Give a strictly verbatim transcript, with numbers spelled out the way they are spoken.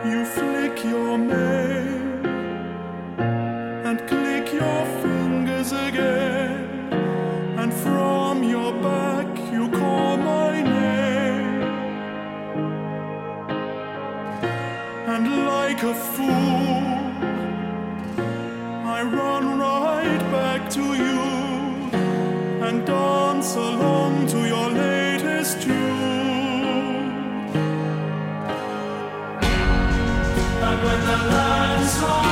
You flick your mane and click your fingers again, and from your back you call my name. And like a fool, I run right back to you and dance along to your latest tune. And when the lights are